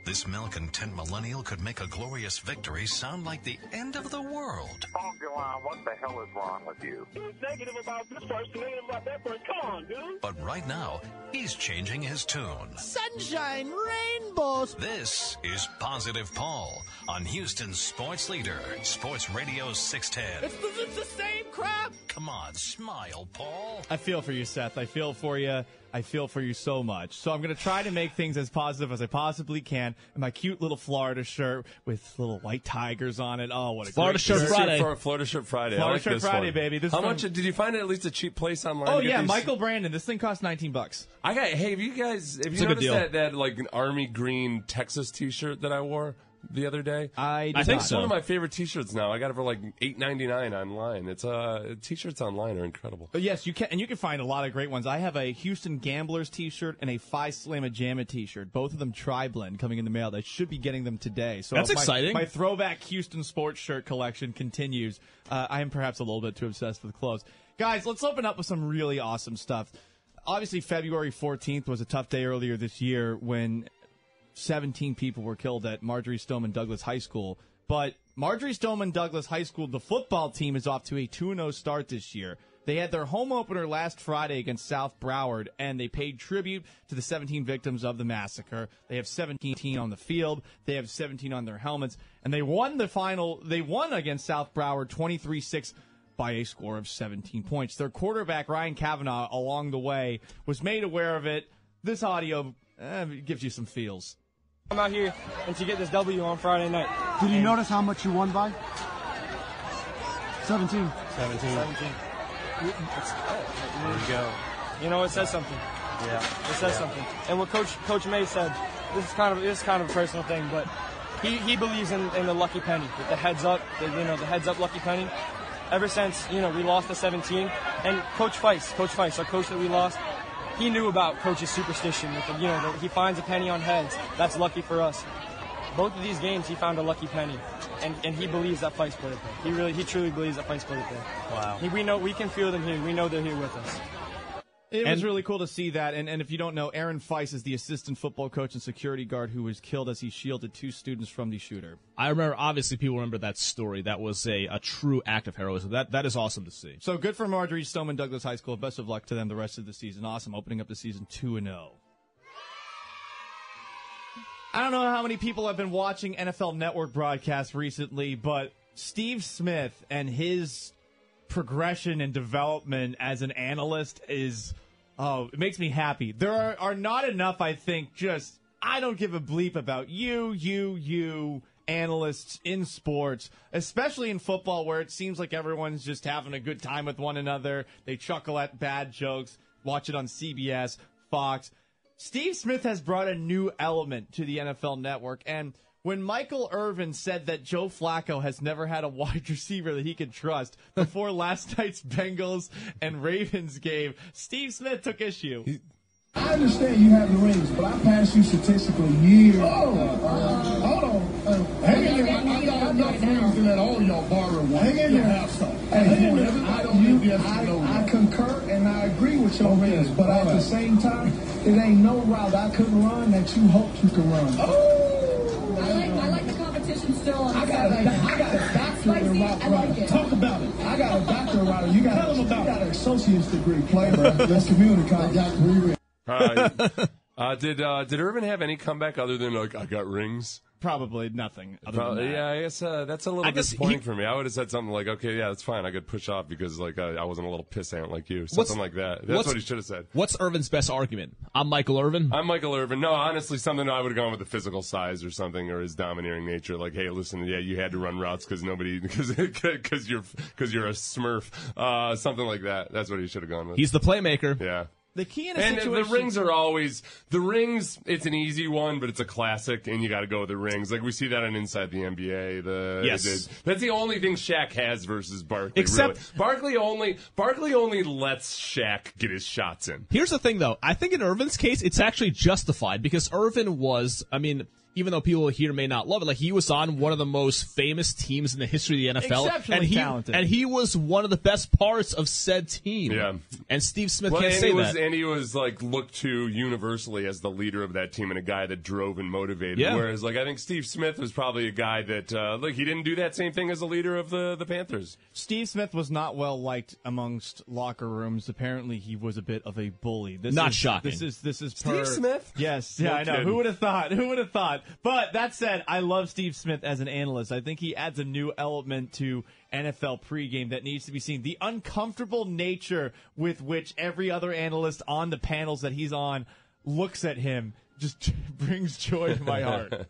This malcontent millennial could make a glorious victory sound like the end of the world. Oh, Joanne, what the hell is wrong with you? He was negative about this person, negative about that person. Come on, dude. But right now, he's changing his tune. Sunshine, rainbows. This is Positive Paul on Houston's sports leader, Sports Radio 610. It's the same crap. Come on, smile, Paul. I feel for you, Seth. I feel for you. I feel for you so much. So I'm going to try to make things as positive as I possibly can. In my cute little Florida shirt with little white tigers on it. Oh, what a Florida great shirt Friday. Florida Shirt Friday. Florida I like Shirt this Friday, one. baby. This How is from- much did you find it at least a cheap place online? Oh to get yeah, these? Michael Brandon. This thing costs $19. Hey, have you It's a good noticed deal. that like an army green Texas T-shirt that I wore the other day? I think It's so. one of my favorite T-shirts now. I got it for like $8.99 online. It's T-shirts online are incredible. Yes, you can, and you can find a lot of great ones. I have a Houston Gamblers T-shirt and a Phi Slamma Jamma T-shirt. Both of them tri-blend coming in the mail. I should be getting them today. So That's my, exciting. My throwback Houston sports shirt collection continues. I am perhaps a little bit too obsessed with clothes. Guys, let's open up with some really awesome stuff. Obviously, February 14th was a tough day earlier this year when 17 people were killed at Marjorie Stoneman Douglas High School. But Marjorie Stoneman Douglas High School, the football team, is off to a 2-0 start this year. They had their home opener last Friday against South Broward, and they paid tribute to the 17 victims of the massacre. They have 17 on the field. They have 17 on their helmets. And they won the final. They won against South Broward 23-6 by a score of 17 points. Their quarterback, Ryan Kavanaugh, along the way, was made aware of it. This audio gives you some feels. I'm out here and to get this W on Friday night. Did you notice how much you won by? 17. 17. There you go. You know, it says something. Yeah. It says something. And what Coach May said, this is kind of a personal thing, but he believes in the lucky penny, with the heads up, the heads up lucky penny. Ever since, we lost to 17, and Coach Feist, our coach that we lost, he knew about Coach's superstition. He finds a penny on heads. That's lucky for us. Both of these games, he found a lucky penny, and he believes that Feist played it there. He truly believes that Feist played it there. Wow. We can feel them here. We know they're here with us. It was really cool to see that, and if you don't know, Aaron Feist is the assistant football coach and security guard who was killed as he shielded 2 students from the shooter. I remember, obviously, people remember that story. That was a true act of heroism. That is awesome to see. So good for Marjorie Stoneman Douglas High School. Best of luck to them the rest of the season. Awesome, opening up the season 2-0. I don't know how many people have been watching NFL Network broadcasts recently, but Steve Smith and his progression and development as an analyst it makes me happy. There are not enough, I think, I don't give a bleep about you analysts in sports, especially in football where it seems like everyone's just having a good time with one another. They chuckle at bad jokes, watch it on CBS, Fox. Steve Smith has brought a new element to the NFL Network, and when Michael Irvin said that Joe Flacco has never had a wide receiver that he could trust before last night's Bengals and Ravens game, Steve Smith took issue. I understand you have the rings, but I passed you statistically years. Hold on. Hang in there. I got enough rings to let all y'all borrow one. Hang in there. I concur and I agree with your rings, but at the same time, it ain't no route I couldn't run that you hoped you could run. I like the competition still. I got a doctorate in route running. Talk about it. I got a doctorate in route. You got an associate's degree. Play, bro. That's community college. Did Irvin have any comeback other than I got rings? Probably nothing. Other than that. Yeah, I guess that's a little disappointing for me. I would have said something like, "Okay, yeah, that's fine. I could push off because I wasn't a little pissant like you." Something like that. That's what he should have said. What's Irvin's best argument? I'm Michael Irvin. I'm Michael Irvin. No, honestly, something I would have gone with the physical size or something, or his domineering nature. Like, hey, listen, yeah, you had to run routes because you're a Smurf. Something like that. That's what he should have gone with. He's the playmaker. Yeah. The key in and situation... the rings are always the rings. It's an easy one, but it's a classic, and you got to go with the rings. Like we see that on Inside the NBA. Yes, that's the only thing Shaq has versus Barkley. Except really. Barkley only lets Shaq get his shots in. Here's the thing, though. I think in Irvin's case, it's actually justified because Irvin was. I mean, even though people here may not love it, like he was on one of the most famous teams in the history of the NFL. Exceptionally talented. And he was one of the best parts of said team. Yeah. And Steve Smith can't say that. And he was like looked to universally as the leader of that team and a guy that drove and motivated. Yeah. Whereas like I think Steve Smith was probably a guy that he didn't do that same thing as the leader of the Panthers. Steve Smith was not well liked amongst locker rooms. Apparently, he was a bit of a bully. Not shocking. This is Steve Smith? Yes, No yeah, I know. kidding. Who would have thought? Who would have thought? But that said, I love Steve Smith as an analyst. I think he adds a new element to NFL pregame that needs to be seen. The uncomfortable nature with which every other analyst on the panels that he's on looks at him just brings joy to my heart.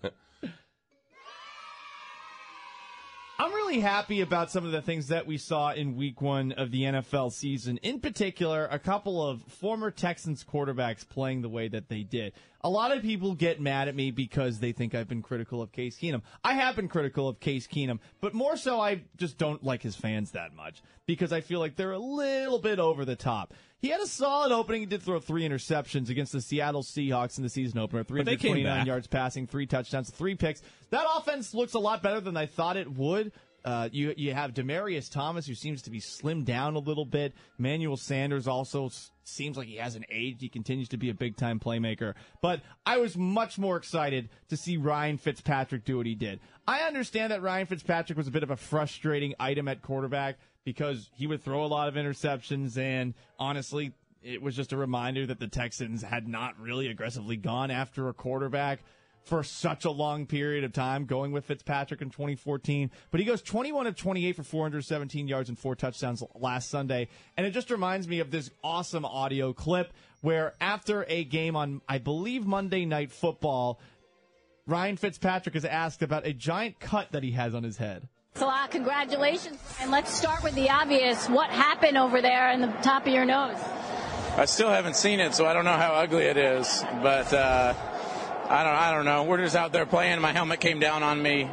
I'm really happy about some of the things that we saw in week 1 of the NFL season. In particular, a couple of former Texans quarterbacks playing the way that they did. A lot of people get mad at me because they think I've been critical of Case Keenum. I have been critical of Case Keenum, but more so I just don't like his fans that much because I feel like they're a little bit over the top. He had a solid opening. He did throw 3 interceptions against the Seattle Seahawks in the season opener. 329 yards passing, 3 touchdowns, 3 picks. That offense looks a lot better than I thought it would. You have Demaryius Thomas, who seems to be slimmed down a little bit. Emmanuel Sanders also seems like he hasn't aged. He continues to be a big-time playmaker. But I was much more excited to see Ryan Fitzpatrick do what he did. I understand that Ryan Fitzpatrick was a bit of a frustrating item at quarterback because he would throw a lot of interceptions, and honestly, it was just a reminder that the Texans had not really aggressively gone after a quarterback for such a long period of time, going with Fitzpatrick in 2014. But he goes 21 of 28 for 417 yards and 4 touchdowns last Sunday. And it just reminds me of this awesome audio clip where after a game on, I believe, Monday Night Football, Ryan Fitzpatrick is asked about a giant cut that he has on his head. So congratulations. And let's start with the obvious. What happened over there in the top of your nose? I still haven't seen it, so I don't know how ugly it is. But I don't know. We're just out there playing. My helmet came down on me.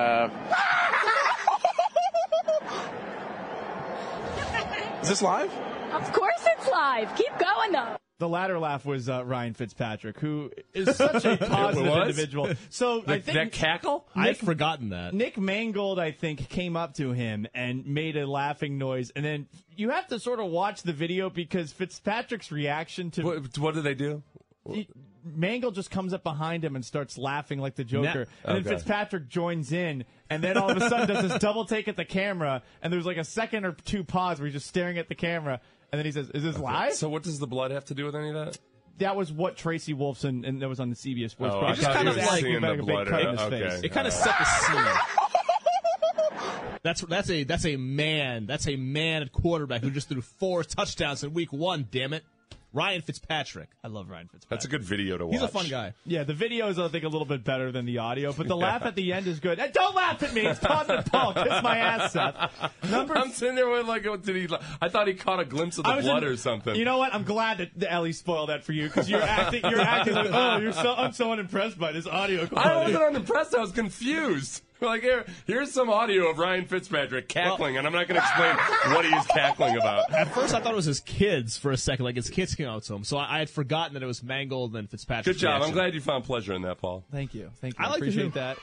Is this live? Of course it's live. Keep going, though. The latter laugh was Ryan Fitzpatrick, who is such a positive individual. So I think that cackle? I've forgotten that. Nick Mangold, I think, came up to him and made a laughing noise. And then you have to sort of watch the video because Fitzpatrick's reaction to... What did they do? Mangold just comes up behind him and starts laughing like the Joker. And then Fitzpatrick joins in, and then all of a sudden does this double take at the camera, and there's like a second or 2 pause where he's just staring at the camera, and then he says, "Is this live?" So what does the blood have to do with any of that? That was what Tracy Wolfson, and that was on the CBS Sports. I just kind of like seeing the blood. It kind of set the scene. That's a man at quarterback who just threw 4 touchdowns in week 1. Damn it. Ryan Fitzpatrick. I love Ryan Fitzpatrick. That's a good video to watch. He's a fun guy. Yeah, the video is, I think, a little bit better than the audio, but the laugh at the end is good. And don't laugh at me. It's Positive Paul. Kiss my ass, Seth. I'm sitting there with I thought he caught a glimpse of the blood or something. You know what? I'm glad that Ellie spoiled that for you because you're acting like, oh, I'm so unimpressed by this audio quality. I wasn't unimpressed. I was confused. Like, here's some audio of Ryan Fitzpatrick cackling, and I'm not going to explain what he's cackling about. At first, I thought it was his kids for a second, like his kids came out to him. So I had forgotten that it was Mangold and Fitzpatrick. Good job. I'm glad you found pleasure in that, Paul. Thank you. I like appreciate that.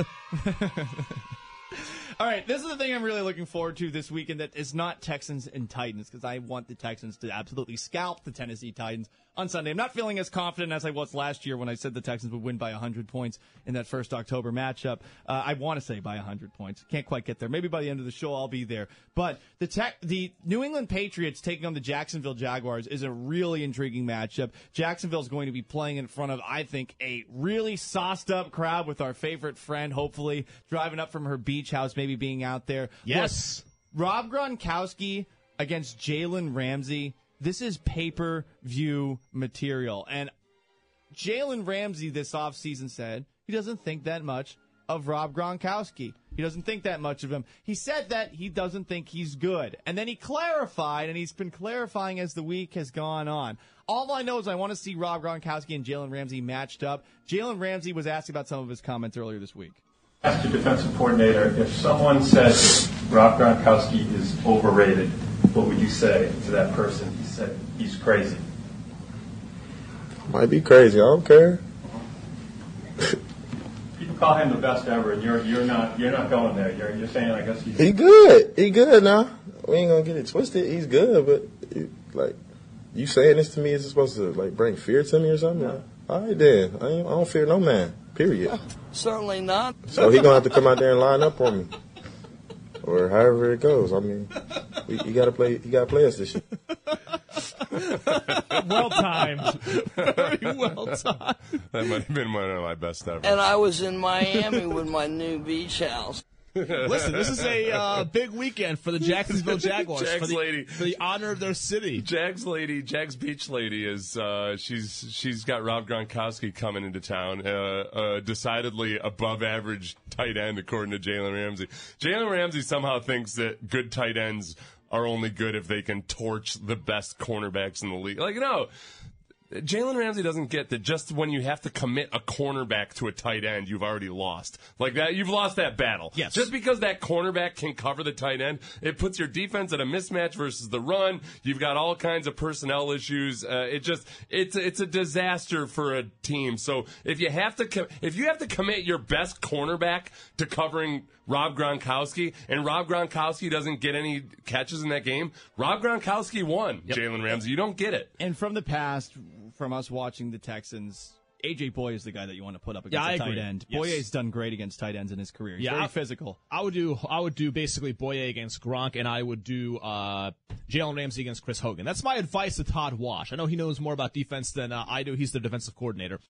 All right, this is the thing I'm really looking forward to this weekend that is not Texans and Titans because I want the Texans to absolutely scalp the Tennessee Titans on Sunday. I'm not feeling as confident as I was last year when I said the Texans would win by 100 points in that first October matchup. I want to say by 100 points. Can't quite get there. Maybe by the end of the show I'll be there. But the New England Patriots taking on the Jacksonville Jaguars is a really intriguing matchup. Jacksonville's going to be playing in front of, I think, a really sauced-up crowd with our favorite friend, hopefully, driving up from her beach house, maybe being out there. Yes. Look, Rob Gronkowski against Jalen Ramsey. This is pay-per-view material. And Jalen Ramsey this offseason said he doesn't think that much of Rob Gronkowski. He doesn't think that much of him. He said that he doesn't think he's good. And then he clarified, and he's been clarifying as the week has gone on. All I know is I want to see Rob Gronkowski and Jalen Ramsey matched up. Jalen Ramsey was asked about some of his comments earlier this week. Ask your defensive coordinator, if someone says Rob Gronkowski is overrated, what would you say to that person? He said he's crazy. Might be crazy. I don't care. call him the best ever, and you're not going there. You're saying, I guess he good. He good now. We ain't gonna get it twisted. He's good, but like you saying this to me, is it supposed to like bring fear to me or something? Yeah. Like, all right then, I don't fear no man. Period. Certainly not. So he gonna have to come out there and line up on me, or however it goes. I mean, you gotta play. You gotta play us this year. Well timed. Very well timed. That might have been one of my best ever. And I was in Miami with my new beach house. Listen, this is a big weekend for the Jacksonville Jaguars. Jags for lady. For the honor of their city. Jags Beach lady is she's got Rob Gronkowski coming into town. Decidedly above average tight end according to Jalen Ramsey. Jalen Ramsey somehow thinks that good tight ends are only good if they can torch the best cornerbacks in the league. Like, no. Jalen Ramsey doesn't get that just when you have to commit a cornerback to a tight end, you've already lost. Like that, you've lost that battle. Yes. Just because that cornerback can cover the tight end, it puts your defense at a mismatch versus the run. You've got all kinds of personnel issues. It's a disaster for a team. So if you have to commit your best cornerback to covering Rob Gronkowski, and Rob Gronkowski doesn't get any catches in that game, Rob Gronkowski won. Yep. Jalen Ramsey, you don't get it. And from the past, from us watching the Texans, A.J. Boye is the guy that you want to put up against a tight end. Yes. Boye's done great against tight ends in his career. He's very physical. I would do basically Boye against Gronk, and I would do Jalen Ramsey against Chris Hogan. That's my advice to Todd Wash. I know he knows more about defense than I do. He's the defensive coordinator.